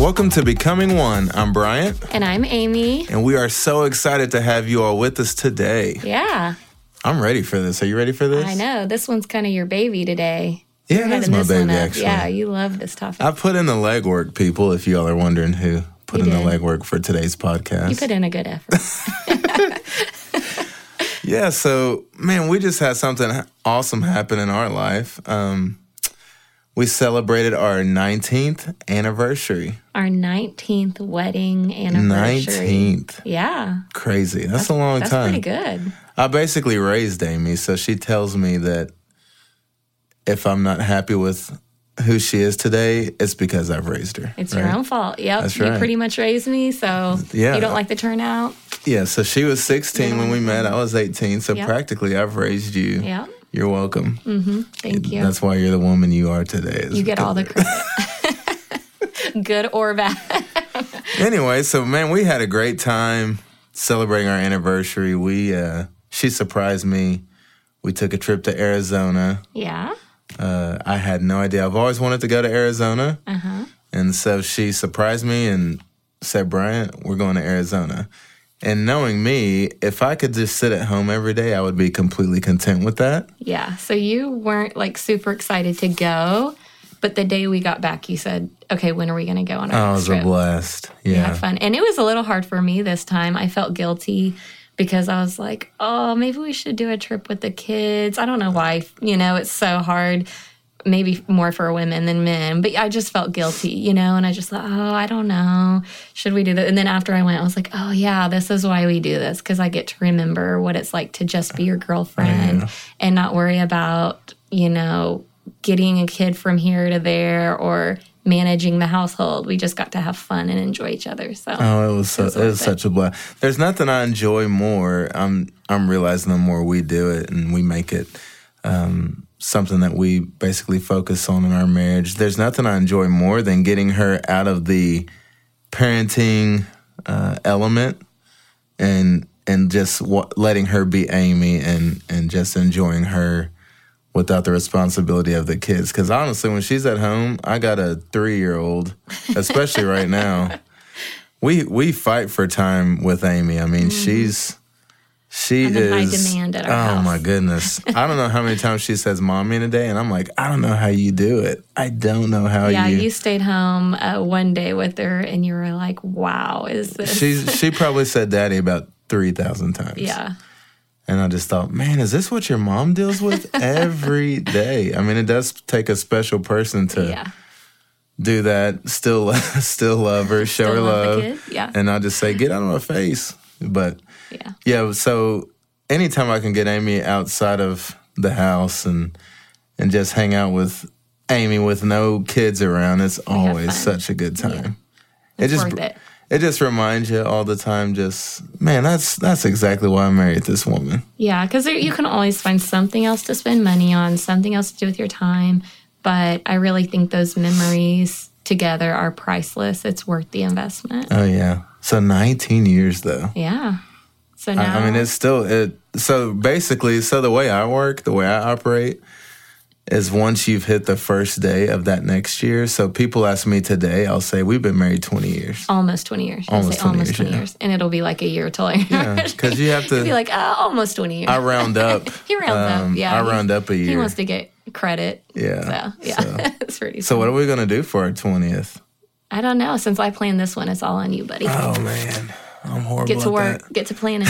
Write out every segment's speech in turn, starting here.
Welcome to Becoming One. I'm Bryant. And I'm Amy. And we are so excited to have you all with us today. Yeah. I'm ready for this. Are you ready for this? I know. This one's kind of your baby today. Yeah, that's my baby, actually. Yeah, you love this topic. I put in the legwork, people, if y'all are wondering who put in the legwork for today's podcast. You put in a good effort. Yeah, so, man, we just had something awesome happen in our life. We celebrated our 19th anniversary. Our 19th wedding anniversary. 19th. Yeah. Crazy. That's a long time. That's pretty good. I basically raised Amy, so she tells me that if I'm not happy with who she is today, it's because I've raised her. It's your own fault. Yep. That's right. You pretty much raised me, so you don't like the turnout. Yeah, so she was 16 when we met. I was 18, so practically I've raised you. Yeah. You're welcome. Mm-hmm. Thank you. That's why you're the woman you are today. You get all the credit. Good or bad. Anyway, so, man, we had a great time celebrating our anniversary. She surprised me. We took a trip to Arizona. Yeah. I had no idea. I've always wanted to go to Arizona. Uh-huh. And so she surprised me and said, Bryant, we're going to Arizona. And knowing me, if I could just sit at home every day, I would be completely content with that. Yeah. So you weren't like super excited to go, but the day we got back, you said, okay, when are we going to go on our next trip? It was a blast. Yeah. We had fun. And it was a little hard for me this time. I felt guilty because I was like, oh, maybe we should do a trip with the kids. I don't know why, it's so hard. Maybe more for women than men, but I just felt guilty, and I just thought, oh, I don't know. Should we do that? And then after I went, I was like, oh, yeah, this is why we do this, because I get to remember what it's like to just be your girlfriend and not worry about, getting a kid from here to there or managing the household. We just got to have fun and enjoy each other. So it was such a blast. There's nothing I enjoy more. I'm realizing the more we do it and we make it something that we basically focus on in our marriage. There's nothing I enjoy more than getting her out of the parenting element and just letting her be Amy and just enjoying her without the responsibility of the kids. Because honestly, when she's at home, I got a 3-year-old, especially right now. We fight for time with Amy. I mean, She I'm in high is demand at our house. Oh my goodness. I don't know how many times she says mommy in a day, and I'm like, I don't know how you do it. I don't know how you. Yeah, you stayed home one day with her and you were like, wow, is this? She probably said daddy about 3,000 times. Yeah. And I just thought, man, is this what your mom deals with every day? I mean, it does take a special person to do that, still love her, show her love. The kid. Yeah. And I'll just say, get out of my face. But so anytime I can get Amy outside of the house and just hang out with Amy with no kids around, it's always such a good time. Yeah. It's worth it. It just reminds you all the time, that's exactly why I married this woman. Yeah, because you can always find something else to spend money on, something else to do with your time. But I really think those memories together are priceless. It's worth the investment. Oh, yeah. So 19 years, though. Yeah. So now, I mean, it's still So basically, the way I work, the way I operate, is once you've hit the first day of that next year. So people ask me today, I'll say we've been married 20 years. Almost 20 years. Almost 20 years. And it'll be like a year till I because you have to be like, almost 20 years. I round up. He rounds up. Yeah. I round up a year. He wants to get credit. Yeah. So it's pretty. So what are we gonna do for our 20th? I don't know. Since I planned this one, it's all on you, buddy. Oh man. I'm horrible Get to work. That. Get to planning.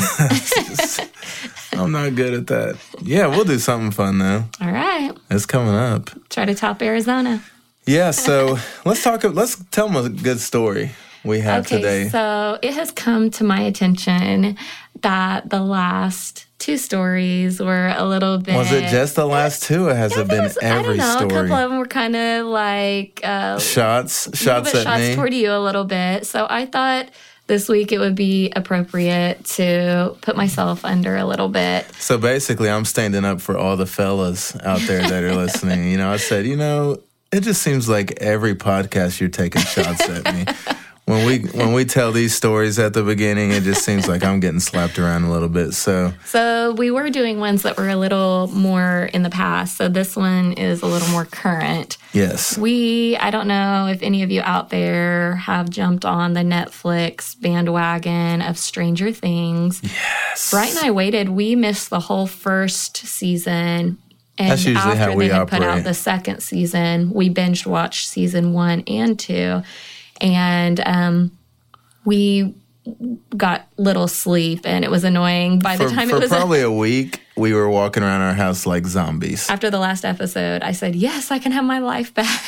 I'm not good at that. Yeah, we'll do something fun, though. All right. It's coming up. Try to top Arizona. Yeah, so let's tell them a good story we have today. Okay, so it has come to my attention that the last two stories were a little bit... Was it just the last two, or has it been every story? I don't know. A couple of them were kind of like... shots at me. Toward you a little bit. So I thought... This week, it would be appropriate to put myself under a little bit. So basically, I'm standing up for all the fellas out there that are listening. I said, it just seems like every podcast you're taking shots at me. when we tell these stories at the beginning, it just seems like I'm getting slapped around a little bit. So we were doing ones that were a little more in the past. So this one is a little more current. Yes. I don't know if any of you out there have jumped on the Netflix bandwagon of Stranger Things. Yes. Bright and I waited. We missed the whole first season. And that's usually after how we they had operate. put out the second season, we binge watched season 1 and 2. And we got little sleep, and it was annoying. By the time it was probably a week, we were walking around our house like zombies. After the last episode, I said, yes, I can have my life back.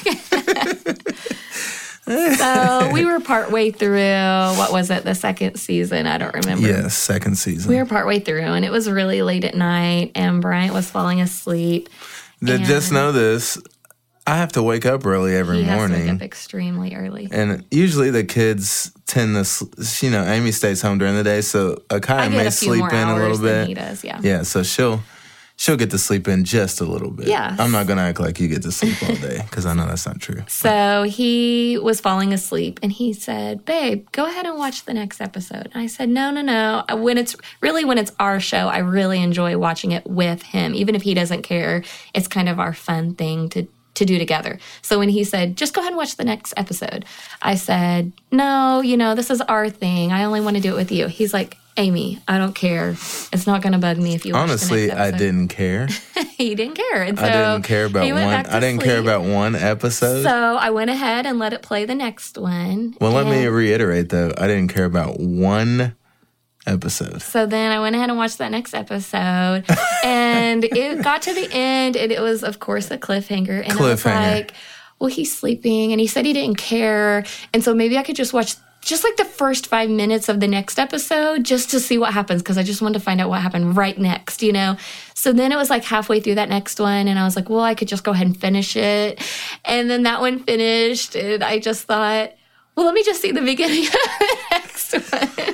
So we were partway through, what was it, the second season? I don't remember. Yes, second season. We were partway through, and it was really late at night, and Bryant was falling asleep. Just know this. I have to wake up early every morning. He has to wake up extremely early. And usually the kids tend to, Amy stays home during the day, so Akaya may sleep in a little bit. Than he does, yeah. Yeah, so she'll get to sleep in just a little bit. Yeah. I'm not going to act like you get to sleep all day, because I know that's not true. So he was falling asleep, and he said, babe, go ahead and watch the next episode. And I said, no. When it's our show, I really enjoy watching it with him. Even if he doesn't care, it's kind of our fun thing to do together. So when he said, just go ahead and watch the next episode, I said, no, this is our thing. I only want to do it with you. He's like, Amy, I don't care. It's not going to bug me if you watch Honestly, the next episode. I didn't care. He didn't care. And so I didn't care about one. I didn't care about one episode. So I went ahead and let it play the next one. Well, let me reiterate, though. I didn't care about one episode. So then I went ahead and watched that next episode, and it got to the end, and it was, of course, a cliffhanger. And I was like, well, he's sleeping, and he said he didn't care, and so maybe I could just watch just like the first 5 minutes of the next episode just to see what happens, because I just wanted to find out what happened right next, So then it was like halfway through that next one, and I was like, well, I could just go ahead and finish it. And then that one finished, and I just thought, well, let me just see the beginning of the next one.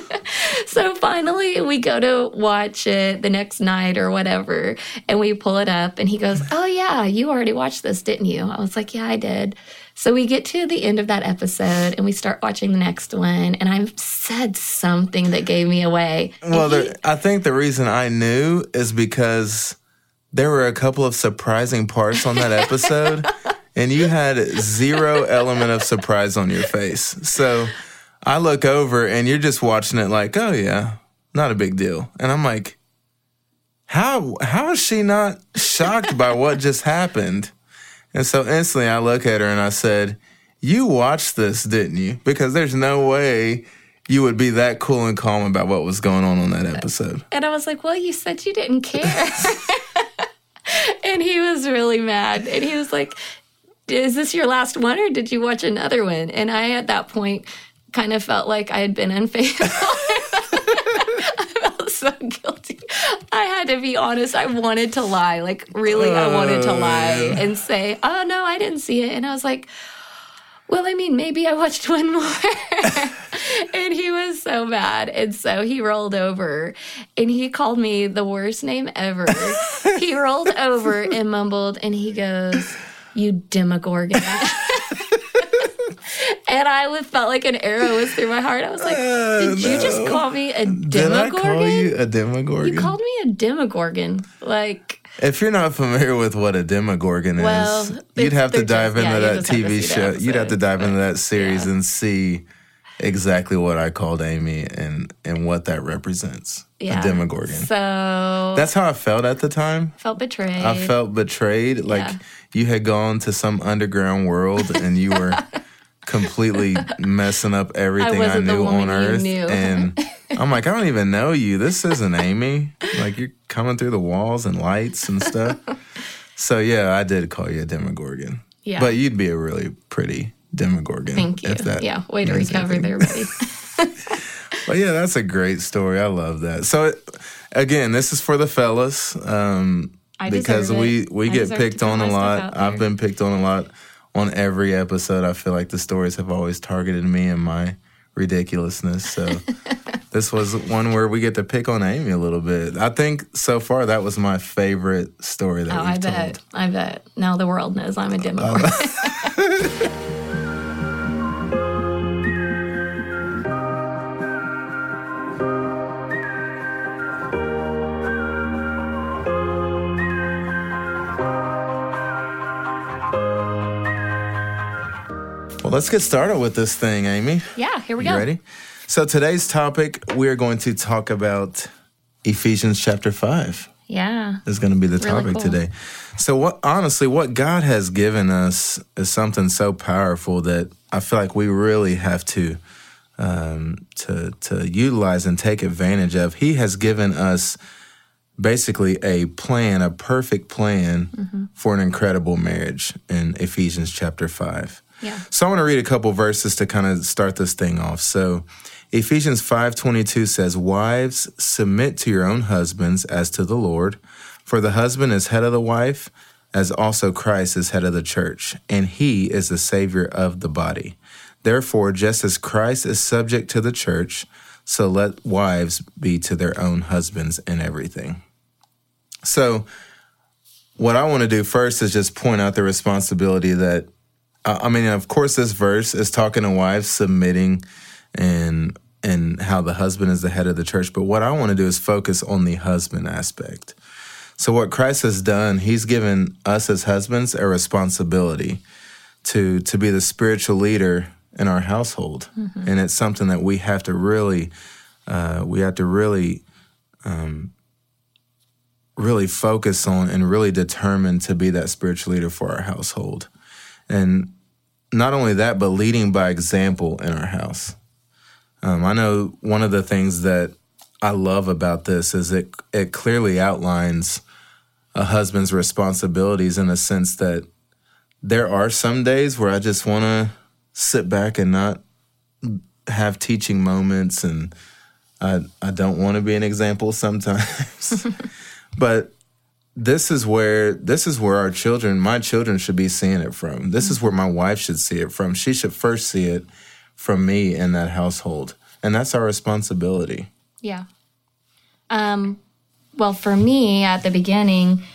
So finally, we go to watch it the next night or whatever, and we pull it up, and he goes, oh, yeah, you already watched this, didn't you? I was like, yeah, I did. So we get to the end of that episode, and we start watching the next one, and I said something that gave me away. Well, I think the reason I knew is because there were a couple of surprising parts on that episode, and you had zero element of surprise on your face. So I look over, and you're just watching it like, oh, yeah, not a big deal. And I'm like, how is she not shocked by what just happened? And so instantly I look at her and I said, you watched this, didn't you? Because there's no way you would be that cool and calm about what was going on that episode. And I was like, well, you said you didn't care. And he was really mad. And he was like, is this your last one, or did you watch another one? And I, at that point, kind of felt like I had been unfaithful. I felt so guilty. I had to be honest. I wanted to lie. Like, really, I wanted to lie and say, oh, no, I didn't see it. And I was like, well, I mean, maybe I watched one more. And he was so mad. And so he rolled over, and he called me the worst name ever. He rolled over and mumbled, and he goes, you Demogorgon. And I felt like an arrow was through my heart. I was like, did you just call me a Demogorgon? Did I call you a Demogorgon? You called me a Demogorgon. Like, if you're not familiar with what a Demogorgon is, you'd have to dive into that TV show. You'd have to dive into that series and see exactly what I called Amy and what that represents. Yeah. A Demogorgon. So that's how I felt at the time. Felt betrayed. I felt betrayed. Like you had gone to some underground world and you were completely messing up everything I knew on Earth. And I'm like, I don't even know you. This isn't Amy. Like, you're coming through the walls and lights and stuff. So, yeah, I did call you a Demogorgon. Yeah. But you'd be a really pretty Demogorgon. Thank you. Way to recover there, buddy. But, yeah, that's a great story. I love that. So, again, this is for the fellas. Because we get picked on a lot. I've been picked on a lot. On every episode, I feel like the stories have always targeted me and my ridiculousness. So this was one where we get to pick on Amy a little bit. I think so far that was my favorite story that we've told. I bet. Now the world knows I'm a Demogorgon. Let's get started with this thing, Amy. Yeah, here we You go. ready? So today's topic, we're going to talk about Ephesians chapter 5. Yeah. Is going to be the Really topic cool. today. So what God has given us is something so powerful that I feel like we really have to utilize and take advantage of. He has given us basically a perfect plan for an incredible marriage in Ephesians chapter 5. Yeah. So I want to read a couple verses to kind of start this thing off. So Ephesians 5:22 says, "Wives, submit to your own husbands as to the Lord, for the husband is head of the wife, as also Christ is head of the church, and he is the Savior of the body. Therefore, just as Christ is subject to the church, so let wives be to their own husbands in everything." So what I want to do first is just point out the responsibility that, of course, this verse is talking to wives submitting and how the husband is the head of the church. But what I want to do is focus on the husband aspect. So what Christ has done, he's given us as husbands a responsibility to be the spiritual leader in our household. And it's something that we have to really focus on and really determine to be that spiritual leader for our household. And not only that, but leading by example in our house. I know one of the things that I love about this is it clearly outlines a husband's responsibilities in the sense that there are some days where I just want to sit back and not have teaching moments, and I don't want to be an example sometimes. But this is where our children, my children, should be seeing it from. This is where my wife should see it from. She should first see it from me in that household. And that's our responsibility. Yeah. Well, for me, at the beginning,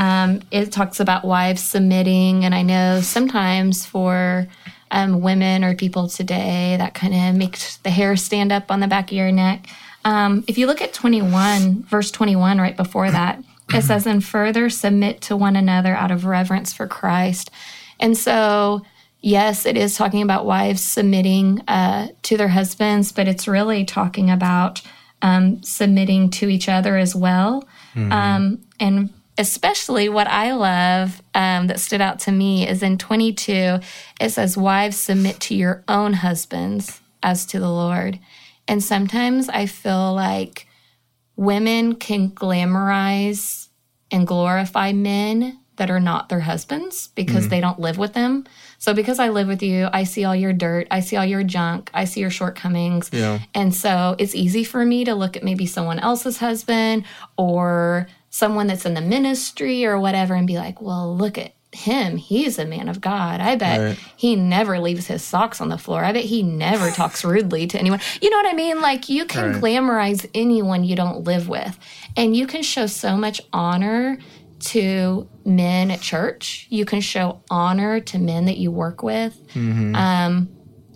it talks about wives submitting. And I know sometimes for women or people today, that kind of makes the hair stand up on the back of your neck. If you look at verse 21, right before that, it says, "And further submit to one another out of reverence for Christ." And so, yes, it is talking about wives submitting to their husbands, but it's really talking about submitting to each other as well. And especially what I love that stood out to me is in 22, it says, "Wives, submit to your own husbands as to the Lord." And sometimes I feel like women can glamorize and glorify men that are not their husbands because they don't live with them. So because I live with you, I see all your dirt, I see all your junk, I see your shortcomings. Yeah. And so it's easy for me to look at maybe someone else's husband or someone that's in the ministry or whatever and be like, well, look at him. He's a man of God. I bet he never leaves his socks on the floor. I bet he never talks rudely to anyone. You know what I mean? Like, you can glamorize anyone you don't live with. And you can show so much honor to men at church. You can show honor to men that you work with. And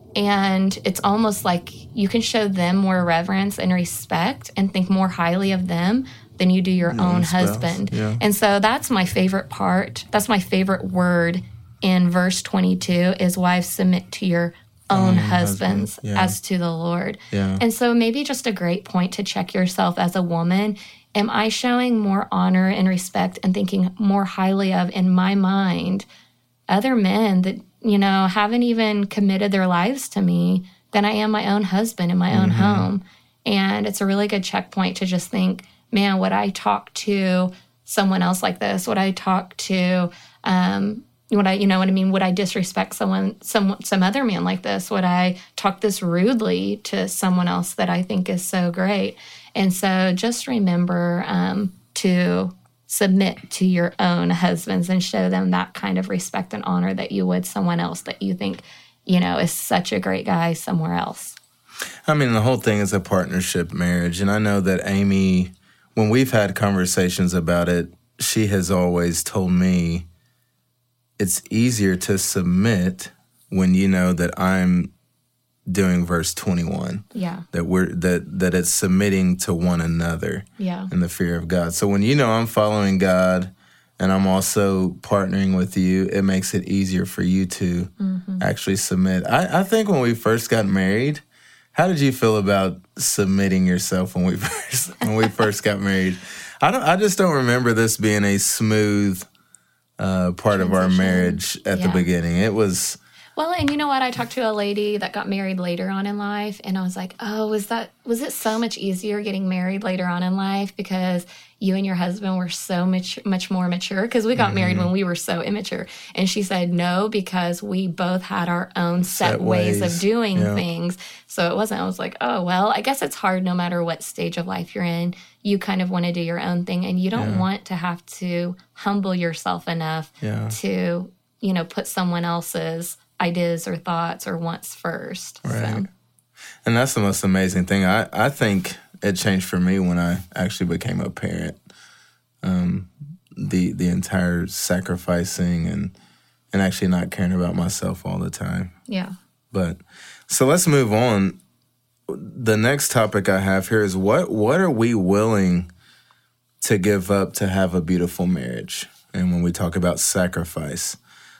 it's almost like you can show them more reverence and respect and think more highly of them than you do your own husband. Yeah. And so that's my favorite part. That's my favorite word in verse 22 is, "Wives, submit to your own husbands as to the Lord." Yeah. And so maybe just a great point to check yourself as a woman. Am I showing more honor and respect and thinking more highly of, in my mind, other men that, haven't even committed their lives to me than I am my own husband in my own home? And it's a really good checkpoint to just think, man, would I talk to someone else like this? Would I talk to, would I disrespect some other man like this? Would I talk this rudely to someone else that I think is so great? And so just remember to submit to your own husbands and show them that kind of respect and honor that you would someone else that you think, is such a great guy somewhere else. The whole thing is a partnership marriage. And I know that Amy, when we've had conversations about it, she has always told me it's easier to submit when you know that I'm doing verse 21. Yeah. That it's submitting to one another. Yeah. In the fear of God. So when I'm following God and I'm also partnering with you, it makes it easier for you to actually submit. I think when we first got married, how did you feel about submitting yourself when we first got married? I just don't remember this being a smooth part of our marriage at the beginning. It was. Well, and you know what? I talked to a lady that got married later on in life, and I was like, oh, was it so much easier getting married later on in life because you and your husband were so much more mature? Because we got married when we were so immature. And she said, no, because we both had our own set ways of doing things. So it wasn't, I was like, oh, well, I guess it's hard no matter what stage of life you're in. You kind of want to do your own thing, and you don't want to have to humble yourself enough to, put someone else's ideas or thoughts or wants first. Right. So. And that's the most amazing thing. I think it changed for me when I actually became a parent. The entire sacrificing and actually not caring about myself all the time. Yeah. But so let's move on. The next topic I have here is what are we willing to give up to have a beautiful marriage? And when we talk about sacrifice,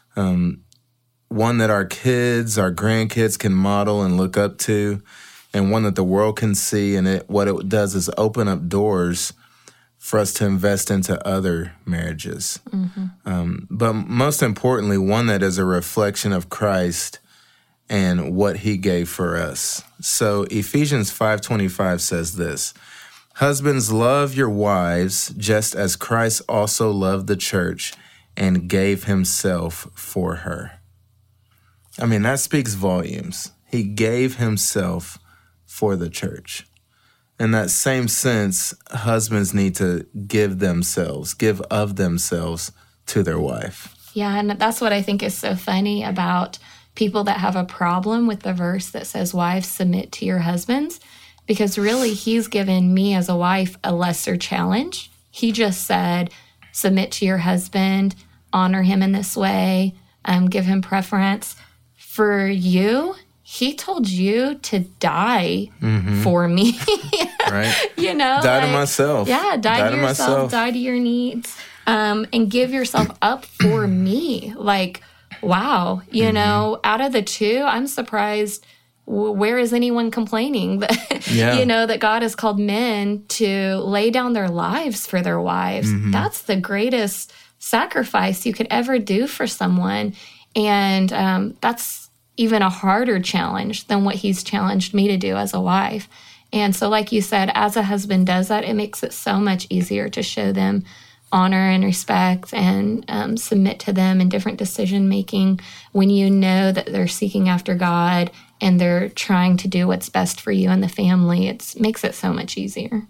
one that our kids, our grandkids can model and look up to, and one that the world can see. And what it does is open up doors for us to invest into other marriages. But most importantly, one that is a reflection of Christ and what he gave for us. So Ephesians 5:25 says this, "Husbands, love your wives just as Christ also loved the church and gave himself for her." I mean, that speaks volumes. He gave himself for the church. In that same sense, husbands need to give of themselves to their wife. Yeah, and that's what I think is so funny about people that have a problem with the verse that says, wives, submit to your husbands, because really he's given me as a wife a lesser challenge. He just said, submit to your husband, honor him in this way, give him preference. For you, he told you to die for me. Right? Die to myself. Yeah, die to yourself, die to your needs, and give yourself up for me. Like, wow, out of the two, I'm surprised. Where is anyone complaining that, that God has called men to lay down their lives for their wives? That's the greatest sacrifice you could ever do for someone. And that's even a harder challenge than what he's challenged me to do as a wife. And so, like you said, as a husband does that, it makes it so much easier to show them honor and respect and submit to them in different decision-making when you know that they're seeking after God and they're trying to do what's best for you and the family. It makes it so much easier.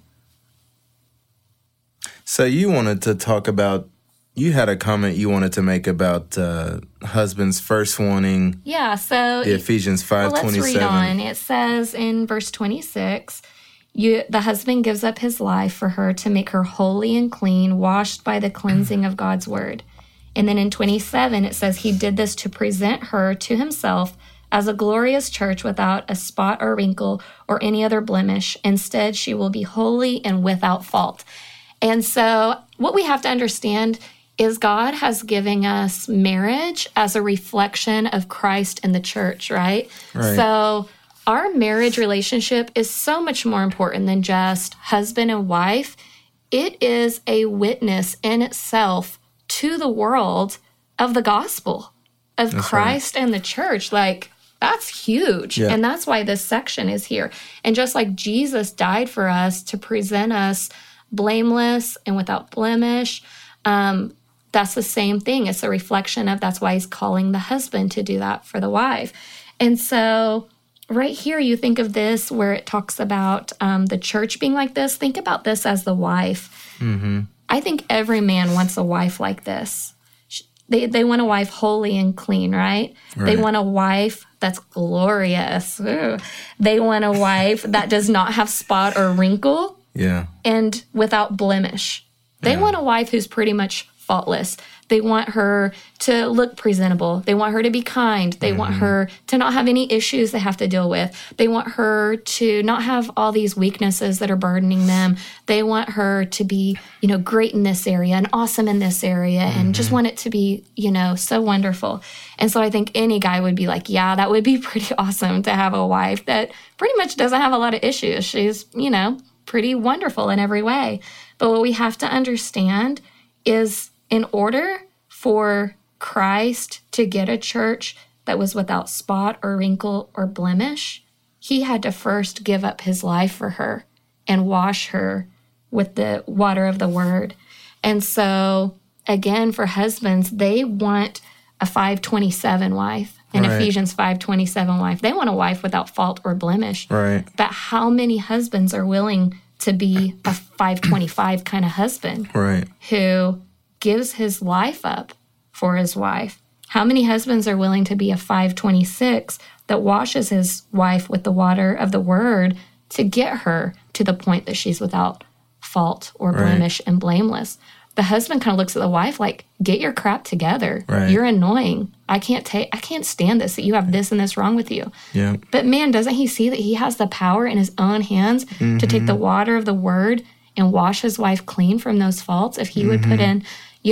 So you wanted to talk about, you had a comment you wanted to make about husbands first wanting the Ephesians 5:27. Well, let's read on. It says in verse 26, the husband gives up his life for her to make her holy and clean, washed by the cleansing of God's word. And then in 27, it says he did this to present her to himself as a glorious church without a spot or wrinkle or any other blemish. Instead, she will be holy and without fault. And so what we have to understand is God has given us marriage as a reflection of Christ and the church, right? So our marriage relationship is so much more important than just husband and wife. It is a witness in itself to the world of the gospel of Christ and the church. Like, that's huge. Yeah. And that's why this section is here. And just like Jesus died for us to present us blameless and without blemish, that's the same thing. It's a reflection of, that's why he's calling the husband to do that for the wife. And so right here, you think of this where it talks about the church being like this. Think about this as the wife. I think every man wants a wife like this. They want a wife holy and clean, right? They want a wife that's glorious. Ooh. They want a wife that does not have spot or wrinkle and without blemish. They want a wife who's pretty much faultless. They want her to look presentable. They want her to be kind. They want her to not have any issues they have to deal with. They want her to not have all these weaknesses that are burdening them. They want her to be, great in this area and awesome in this area and just want it to be, so wonderful. And so I think any guy would be like, yeah, that would be pretty awesome to have a wife that pretty much doesn't have a lot of issues. She's, pretty wonderful in every way. But what we have to understand is in order for Christ to get a church that was without spot or wrinkle or blemish, he had to first give up his life for her and wash her with the water of the word. And so, again, for husbands, they want a 527 wife, an Ephesians 5:27 wife. They want a wife without fault or blemish. Right. But how many husbands are willing to be a 525 kind of husband who gives his life up for his wife? How many husbands are willing to be a 526 that washes his wife with the water of the word to get her to the point that she's without fault or blemish and blameless? The husband kind of looks at the wife like, get your crap together. Right. You're annoying. I can't stand this, that you have this and this wrong with you. Yeah. But man, doesn't he see that he has the power in his own hands to take the water of the word and wash his wife clean from those faults? If he would put in,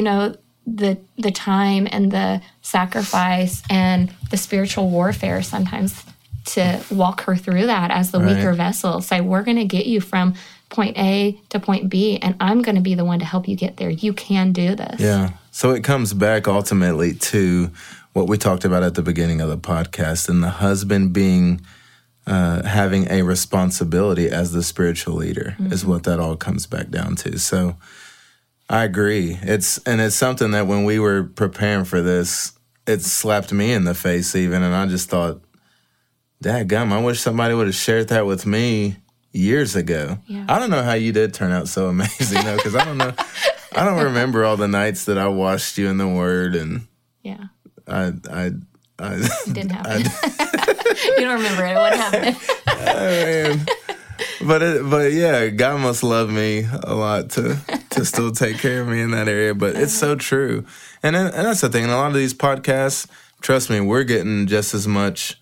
the time and the sacrifice and the spiritual warfare sometimes to walk her through that as the weaker vessel. Say, we're going to get you from point A to point B, and I'm going to be the one to help you get there. You can do this. Yeah. So it comes back ultimately to what we talked about at the beginning of the podcast, and the husband being having a responsibility as the spiritual leader is what that all comes back down to. So I agree. It's something that when we were preparing for this, it slapped me in the face even, and I just thought, dadgum, I wish somebody would have shared that with me years ago. Yeah. I don't know how you did turn out so amazing, though, because I don't know. I don't remember all the nights that I washed you in the Word, and it didn't happen. You don't remember it. What happened? Man. But yeah, God must love me a lot to still take care of me in that area. But it's so true, and that's the thing. In a lot of these podcasts, trust me, we're getting just as much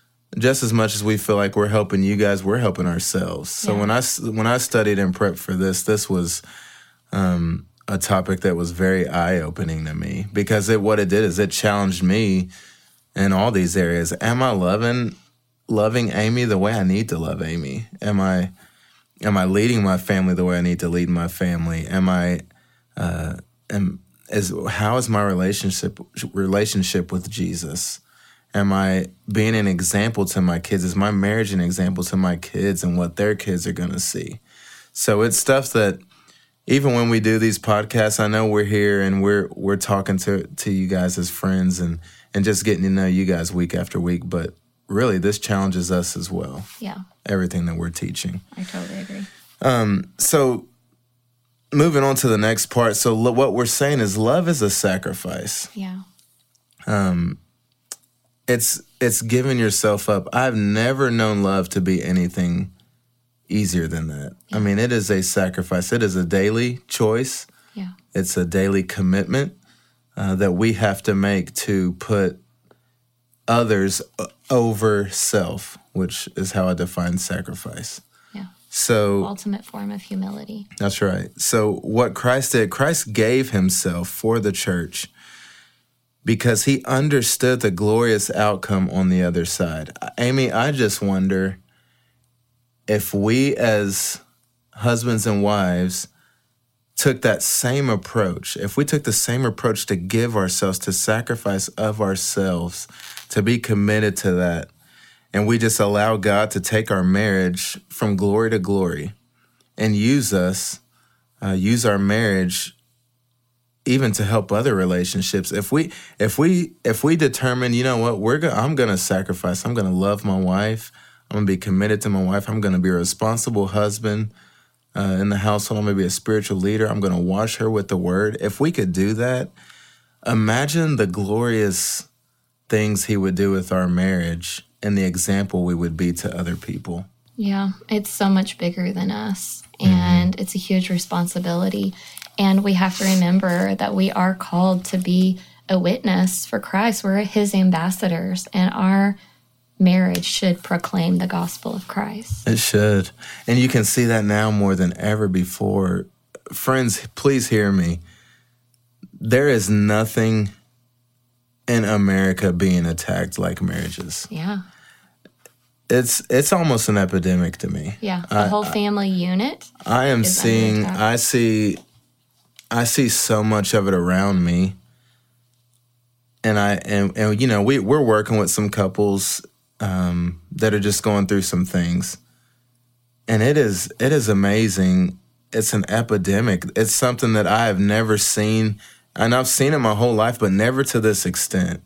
as we feel like we're helping you guys, we're helping ourselves. So when I studied and prepped for this was a topic that was very eye-opening to me, because what it did is it challenged me in all these areas. Am I loving Amy the way I need to love Amy? Am I leading my family the way I need to lead my family? How is my relationship with Jesus? Am I being an example to my kids? Is my marriage an example to my kids and what their kids are going to see? So it's stuff that even when we do these podcasts, I know we're here and we're talking to you guys as friends and just getting to know you guys week after week. But really, this challenges us as well. Yeah. Everything that we're teaching. I totally agree. So moving on to the next part. So what we're saying is love is a sacrifice. Yeah. It's giving yourself up. I've never known love to be anything easier than that. Yeah. I mean, it is a sacrifice. It is a daily choice. Yeah. It's a daily commitment that we have to make to put others over self, which is how I define sacrifice. Yeah. So ultimate form of humility. That's right. So what Christ did, Christ gave himself for the church because he understood the glorious outcome on the other side. Amy, I just wonder if we as husbands and wives took that same approach, if we took the same approach to give ourselves, to sacrifice of ourselves, to be committed to that, and we just allow God to take our marriage from glory to glory and use us, use our marriage even to help other relationships. If we determine, you know what, I'm going to sacrifice. I'm going to love my wife. I'm going to be committed to my wife. I'm going to be a responsible husband in the household. I'm going to be a spiritual leader. I'm going to wash her with the word. If we could do that, imagine the glorious things he would do with our marriage and the example we would be to other people. Yeah, it's so much bigger than us, and it's a huge responsibility. And we have to remember that we are called to be a witness for Christ. We're his ambassadors, and our marriage should proclaim the gospel of Christ. It should. And you can see that now more than ever before. Friends, please hear me. There is nothing in America being attacked like marriages. Yeah. It's almost an epidemic to me. Yeah. The whole family unit. I am seeing, I see so much of it around me. And you know, we're working with some couples that are just going through some things. And it is amazing. It's an epidemic. It's something that I have never seen, and I've seen it my whole life, but never to this extent.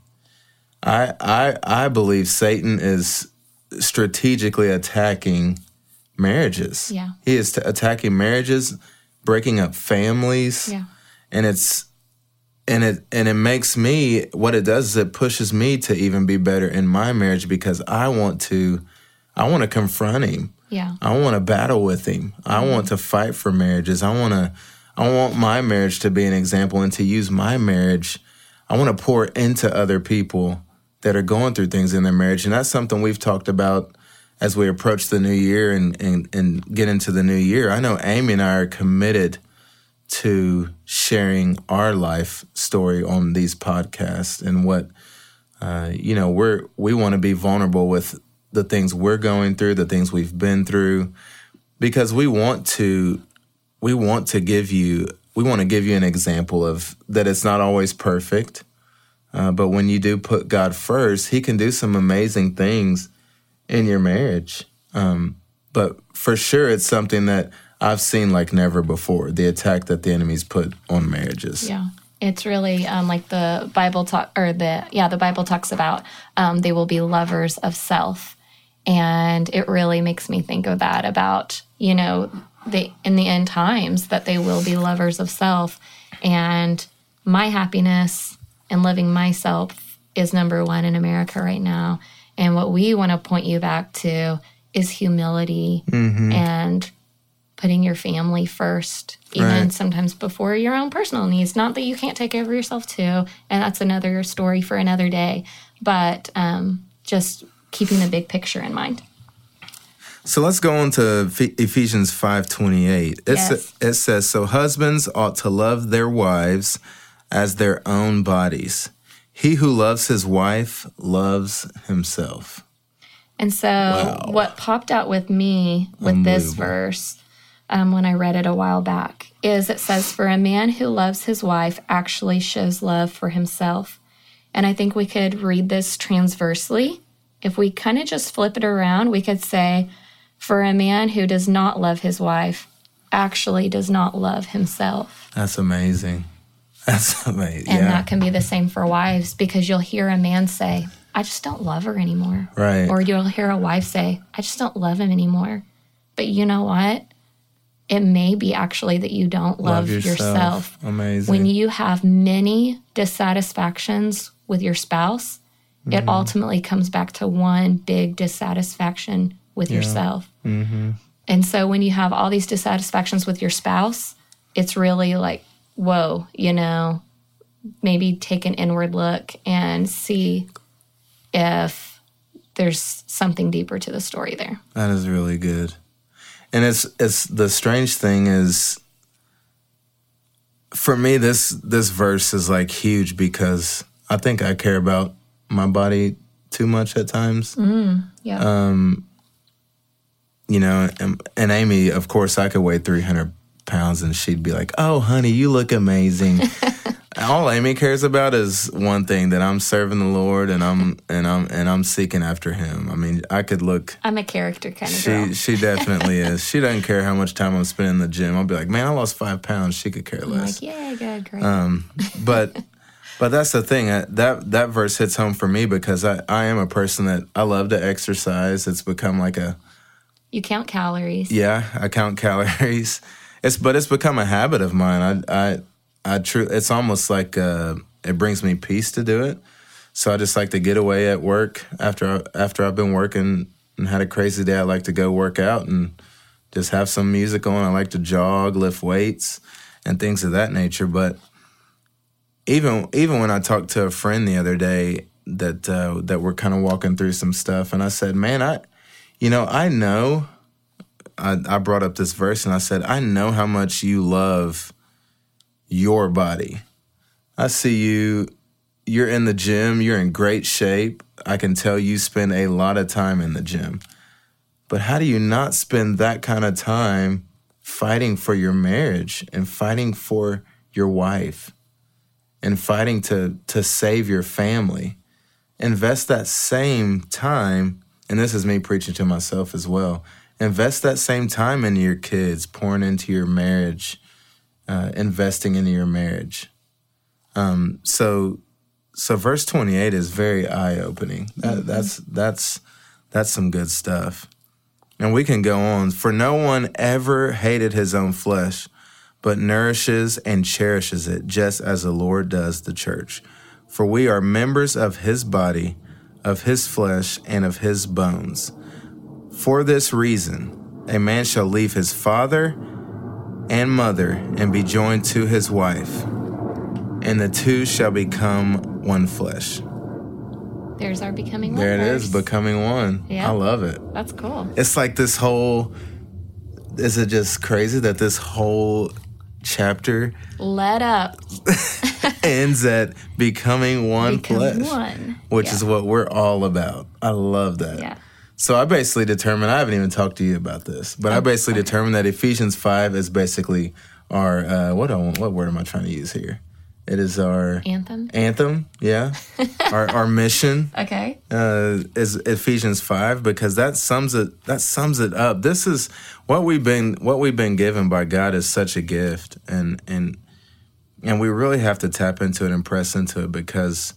I believe Satan is strategically attacking marriages. Yeah. He is attacking marriages, breaking up families. Yeah. And it makes me, what it does is it pushes me to even be better in my marriage, because I want to confront him. Yeah. I want to battle with him. I want to fight for marriages. I want my marriage to be an example, and to use my marriage. I want to pour into other people that are going through things in their marriage. And that's something we've talked about as we approach the new year and get into the new year. I know Amy and I are committed to sharing our life story on these podcasts, and what, we want to be vulnerable with the things we're going through, the things we've been through, because we want to give you an example of that. It's not always perfect, but when you do put God first, he can do some amazing things in your marriage. But for sure, it's something that I've seen like never before, the attack that the enemy's put on marriages. Yeah. It's really like the Bible the Bible talks about they will be lovers of self. And it really makes me think of that about, in the end times, that they will be lovers of self. And my happiness and living myself is number one in America right now. And what we want to point you back to is humility and putting your family first, even sometimes before your own personal needs. Not that you can't take care of yourself too, and that's another story for another day, but just keeping the big picture in mind. So let's go on to Ephesians 5:28. It says, "So husbands ought to love their wives as their own bodies. He who loves his wife loves himself." And so what popped out with me with this verse, when I read it a while back, is it says, "For a man who loves his wife actually shows love for himself." And I think we could read this transversely. If we kind of just flip it around, we could say, "For a man who does not love his wife actually does not love himself." That's amazing. That's amazing. And that can be the same for wives, because you'll hear a man say, "I just don't love her anymore." Right. Or you'll hear a wife say, "I just don't love him anymore." But you know what? It may be actually that you don't love yourself. Amazing. When you have many dissatisfactions with your spouse, it ultimately comes back to one big dissatisfaction with yourself. Mm-hmm. And so when you have all these dissatisfactions with your spouse, it's really like, whoa, maybe take an inward look and see if there's something deeper to the story there. That is really good. And it's the strange thing is, for me, this verse is like huge, because I think I care about my body too much at times. Yeah. And Amy, of course, I could weigh 300 pounds and she'd be like, "Oh, honey, you look amazing." All Amy cares about is one thing, that I'm serving the Lord and I'm seeking after him. I mean, I could look. I'm a character kind of girl. She definitely is. She doesn't care how much time I'm spending in the gym. I'll be like, "Man, I lost 5 pounds." She could care less. I'm like, yeah, good, great. But that's the thing. That verse hits home for me, because I am a person that I love to exercise. It's become like you count calories. Yeah, I count calories. It's become a habit of mine. It's almost like it brings me peace to do it. So I just like to get away at work after I've been working and had a crazy day. I like to go work out and just have some music on. I like to jog, lift weights, and things of that nature. But even when I talked to a friend the other day that we're kind of walking through some stuff, and I said, man, I brought up this verse and I said, I know how much you love your body. I see you're in the gym, you're in great shape. I can tell you spend a lot of time in the gym. But how do you not spend that kind of time fighting for your marriage and fighting for your wife and fighting to save your family? Invest that same time, and this is me preaching to myself as well, invest that same time into your kids, pouring into your marriage, investing into your marriage. So verse 28 is very eye-opening. That's some good stuff. And we can go on. For no one ever hated his own flesh, but nourishes and cherishes it, just as the Lord does the church. For we are members of his body, of his flesh, and of his bones. For this reason, a man shall leave his father and mother and be joined to his wife, and the two shall become one flesh. There's our becoming one. There it verse. is, becoming one. Yeah. I love it. That's cool. It's like is it just crazy that this whole chapter Let up. ends at becoming one Become flesh, one. which is what we're all about. I love that. Yeah. So I basically determined, I haven't even talked to you about this, but I basically determined that Ephesians 5 is basically our, what word am I trying to use here? It is our anthem, yeah. our mission. Okay. Is Ephesians 5, because that sums it up. This is what we've been given by God is such a gift, and we really have to tap into it and press into it, because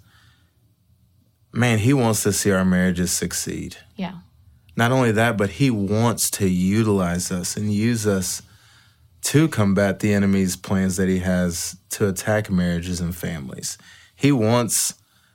man, he wants to see our marriages succeed. Yeah. Not only that, but he wants to utilize us and use us to combat the enemy's plans that he has to attack marriages and families. He wants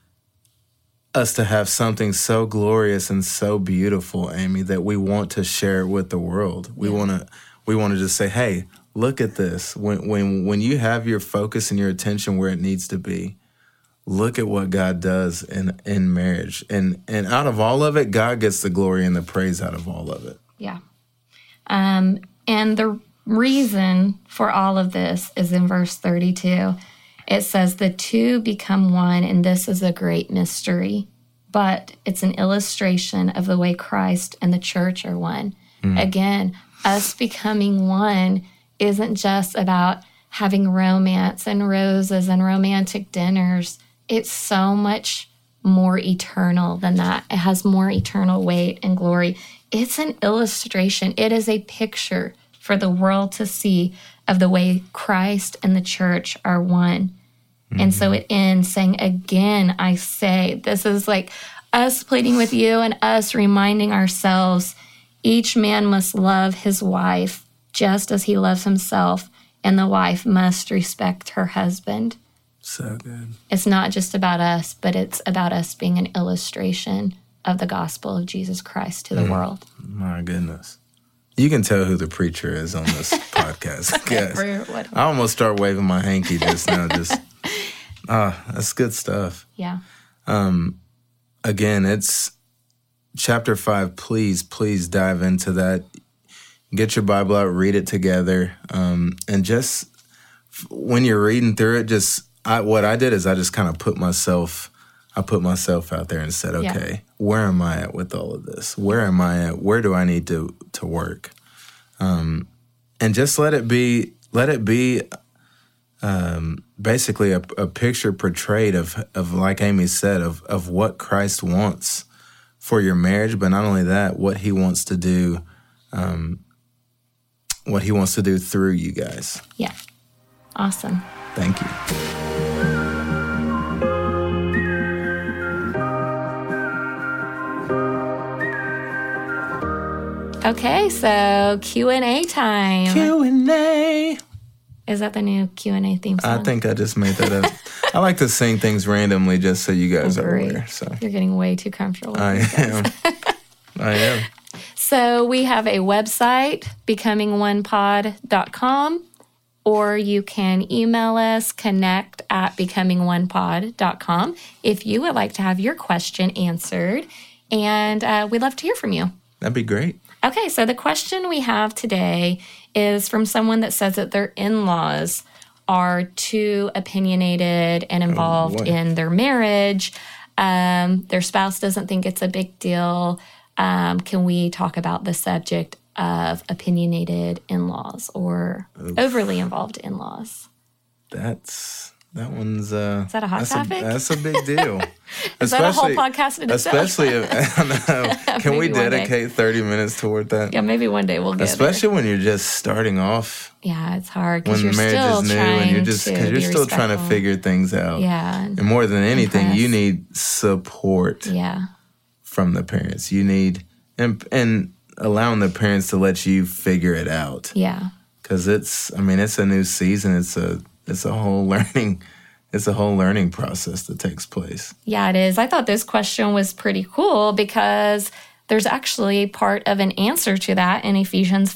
us to have something so glorious and so beautiful, Amy, that we want to share it with the world. We want to just say, hey, look at this. When you have your focus and your attention where it needs to be, look at what God does in marriage. And out of all of it, God gets the glory and the praise out of all of it. Yeah. And the reason for all of this is in verse 32. It says, the two become one, and this is a great mystery. But it's an illustration of the way Christ and the church are one. Again, us becoming one isn't just about having romance and roses and romantic dinners. It's so much more eternal than that. It has more eternal weight and glory. It's an illustration. It is a picture for the world to see of the way Christ and the church are one. And so it ends saying, again, I say, this is like us pleading with you and us reminding ourselves, each man must love his wife just as he loves himself, and the wife must respect her husband. So good. It's not just about us, but it's about us being an illustration of the gospel of Jesus Christ to the world. My goodness. You can tell who the preacher is on this podcast. Yes. I almost start waving my hanky just now. That's good stuff. Yeah. Again, it's chapter 5. Please dive into that. Get your Bible out, read it together. And just when you're reading through it, what I did is I just kind of put myself out there and said, okay, where am I at with all of this? Where am I at? Where do I need to work? And just let it be basically a picture portrayed of like Amy said, of what Christ wants for your marriage, but not only that, what he wants to do through you guys. Yeah. Awesome. Thank you. Okay, so Q&A time. Q&A. Is that the new Q&A theme song? I think I just made that up. I like to sing things randomly just so you guys are aware. So you're getting way too comfortable. I am. So we have a website, becomingonepod.com, or you can email us, connect@becomingonepod.com if you would like to have your question answered. And we'd love to hear from you. That'd be great. Okay, so the question we have today is from someone that says that their in-laws are too opinionated and involved in their marriage. Their spouse doesn't think it's a big deal. Can we talk about the subject of opinionated in-laws or overly involved in-laws? That one's is that a hot topic? That's a big deal. Is that a whole podcast in itself? Especially if, can we dedicate 30 minutes toward that? Yeah, maybe one day we'll get Especially when you're just starting off. Yeah, it's hard when you're marriage still is new and you're still trying to figure things out. Yeah. And more than anything, you need support from the parents. You need and allowing the parents to let you figure it out. Yeah. Because it's a new season. It's a whole learning process that takes place. Yeah, it is. I thought this question was pretty cool because there's actually part of an answer to that in Ephesians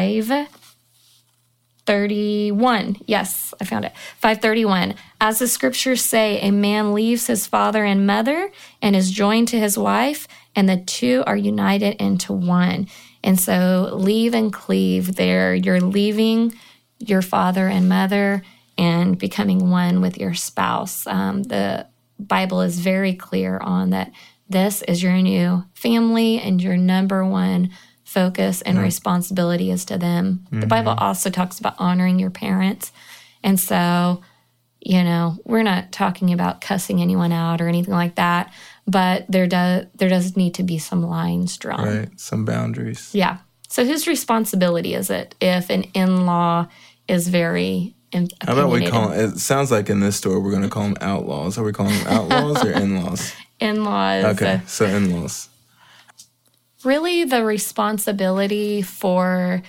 5:31. Yes, I found it. 5:31. As the scriptures say, a man leaves his father and mother and is joined to his wife, and the two are united into one. And so leave and cleave there. You're leaving your father and mother and becoming one with your spouse. The Bible is very clear on that this is your new family and your number one focus and responsibility is to them. The Bible also talks about honoring your parents. And so, we're not talking about cussing anyone out or anything like that, but there does need to be some lines drawn. Right, some boundaries. Yeah. So whose responsibility is it if an in-law is very opinionated? How about we call it sounds like in this story we're going to call them outlaws. Are we calling them outlaws or in-laws? In-laws. Okay, so in-laws. Really the responsibility for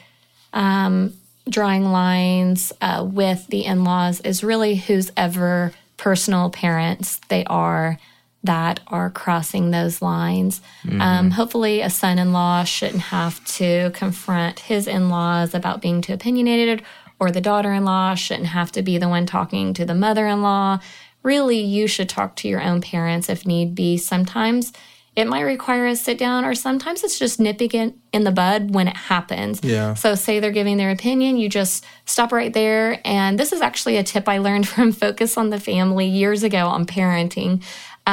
drawing lines with the in-laws is really whose ever personal parents they are that are crossing those lines. Hopefully a son-in-law shouldn't have to confront his in-laws about being too opinionated, or the daughter-in-law shouldn't have to be the one talking to the mother-in-law. Really, you should talk to your own parents if need be. Sometimes it might require a sit down, or sometimes it's just nipping it in the bud when it happens. Yeah. So say they're giving their opinion, you just stop right there. And this is actually a tip I learned from Focus on the Family years ago on parenting.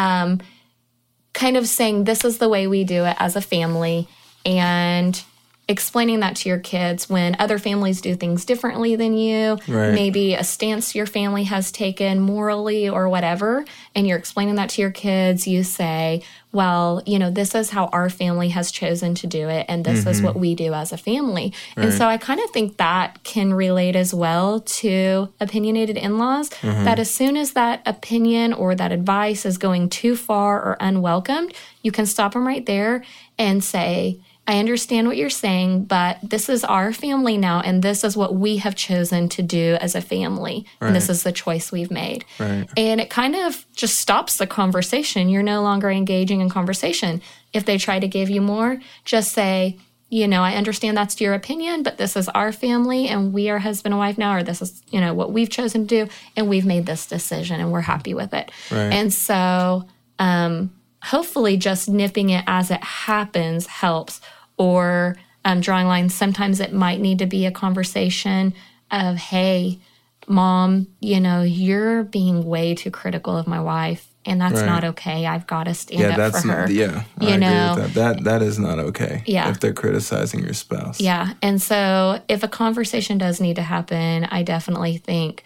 Kind of saying, this is the way we do it as a family, and explaining that to your kids when other families do things differently than you, maybe a stance your family has taken morally or whatever, and you're explaining that to your kids. You say, well, this is how our family has chosen to do it, and this is what we do as a family. And so I kind of think that can relate as well to opinionated in-laws, that as soon as that opinion or that advice is going too far or unwelcomed, you can stop them right there and say, I understand what you're saying, but this is our family now, and this is what we have chosen to do as a family, and this is the choice we've made. And it kind of just stops the conversation. You're no longer engaging in conversation. If they try to give you more, just say, I understand that's your opinion, but this is our family, and we are husband and wife now, or this is, what we've chosen to do, and we've made this decision, and we're happy with it. And so hopefully just nipping it as it happens helps. Or drawing lines. Sometimes it might need to be a conversation of, hey, Mom, you're being way too critical of my wife, and that's not okay. I've got to stand up for her. I agree with that. That is not okay if they're criticizing your spouse. Yeah, and so if a conversation does need to happen, I definitely think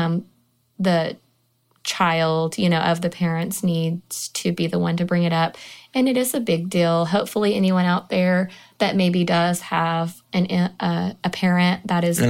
the child, of the parents needs to be the one to bring it up. And it is a big deal. Hopefully anyone out there that maybe does have a parent that is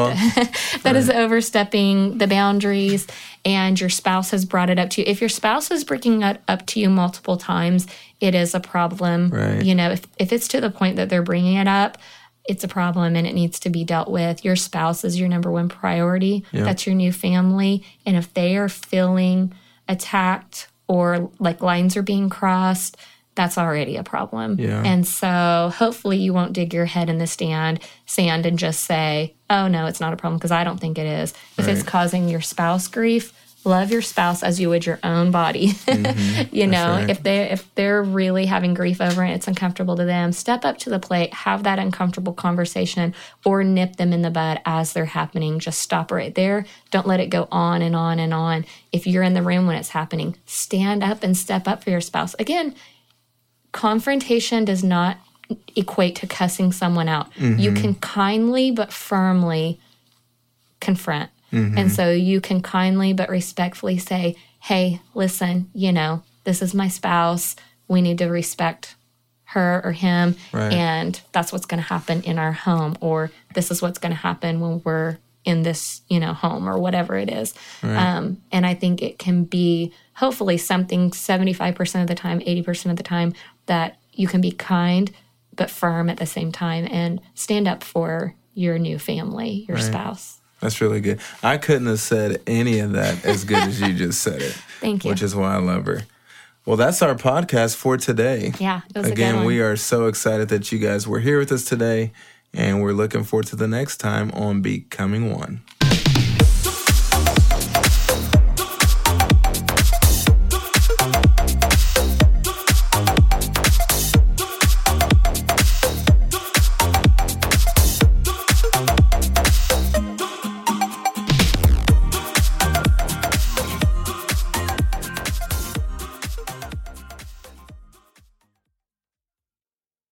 is overstepping the boundaries, and your spouse has brought it up to you. If your spouse is bringing it up to you multiple times, it is a problem. If it's to the point that they're bringing it up, it's a problem and it needs to be dealt with. Your spouse is your number one priority. Yeah. That's your new family. And if they are feeling attacked or like lines are being crossed, that's already a problem. Yeah. And so hopefully you won't dig your head in the sand and just say, oh, no, it's not a problem, because I don't think it is. If it's causing your spouse grief, love your spouse as you would your own body. You know, right. if they're really having grief over it, it's uncomfortable to them, step up to the plate, have that uncomfortable conversation, or nip them in the bud as they're happening. Just stop right there. Don't let it go on and on and on. If you're in the room when it's happening, stand up and step up for your spouse. Again, confrontation does not equate to cussing someone out. You can kindly but firmly confront. And so you can kindly but respectfully say, hey, listen, you know, this is my spouse. We need to respect her or him. Right. And that's what's going to happen in our home. Or this is what's going to happen when we're in this, you know, home, or whatever it is. Right. And I think it can be hopefully something 75% of the time, 80% of the time, that you can be kind but firm at the same time and stand up for your new family, your spouse. That's really good. I couldn't have said any of that as good as you just said it. Thank you. Which is why I love her. Well, that's our podcast for today. Yeah, it was a good Again, one. we are so excited that you guys were here with us today, and we're looking forward to the next time on Becoming One.